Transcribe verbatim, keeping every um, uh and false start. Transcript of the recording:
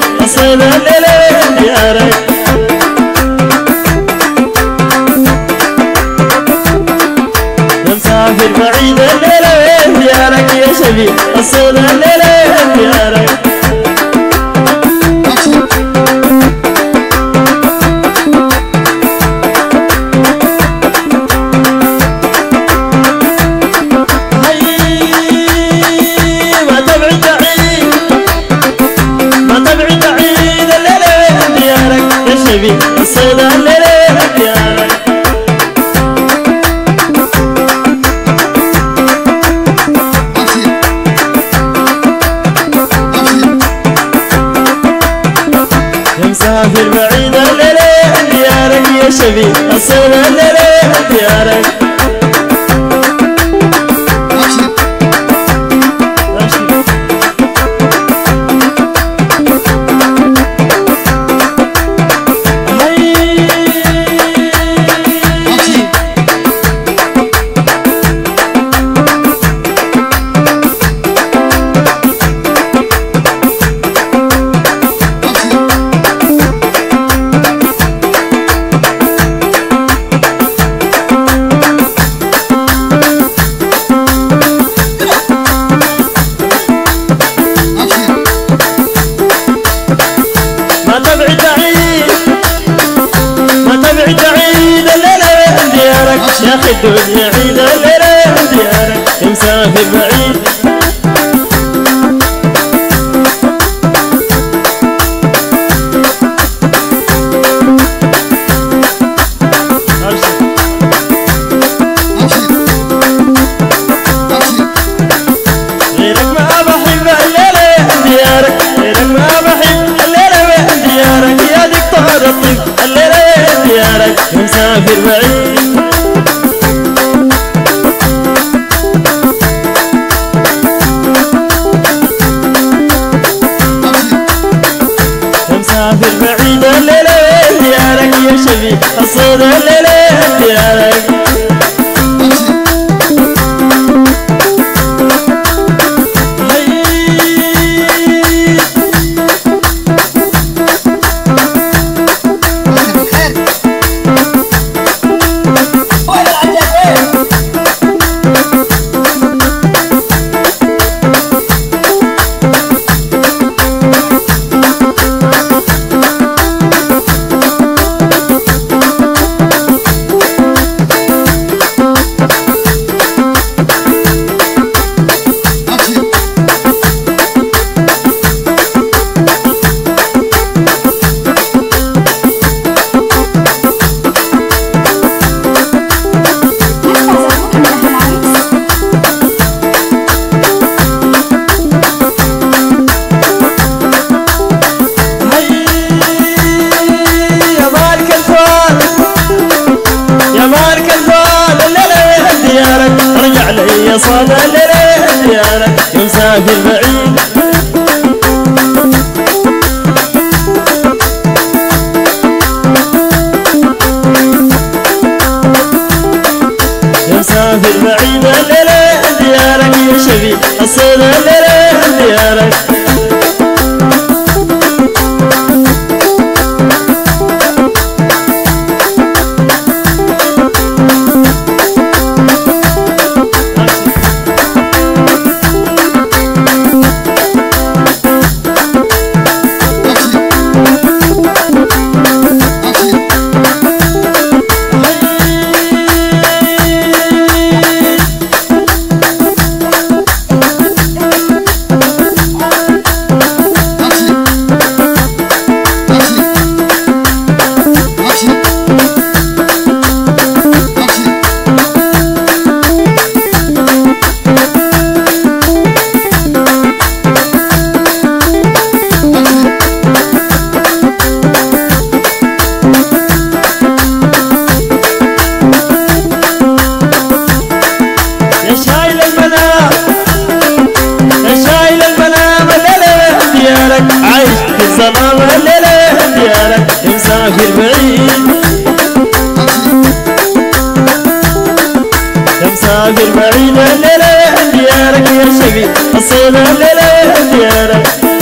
أصيل الليلة ديارك مسافر بعيد الليلة ديارك يا شبيب أصيل الليلة ديارك أصيل الليلة ديارك يا مسافر بعيد الليلة ديارك يا شبيب أصيل الليلة ديارك يا أخي الدنيا عيد الليلة ديارك يا مسافر بعيد غيرك ما بحب الليلة ديارك غيرك ما بحب الليلة ديارك يا دكتور الطب الليلة ديارك يا مسافر بعيد مسافر بعيد الليلة ديارك يا شبيب أصيل الليلة ديارك رجع لي صاد الليلة ديارك يا مسافر بعيد يا مسافر بعيد الليلة ديارك يا شبيب أصيل الليلة ديارك الظلام الليلة ديارك مسافر بعيد، مسافر بعيد الليلة ديارك يا شبيب، الصيد الليلة ديارك.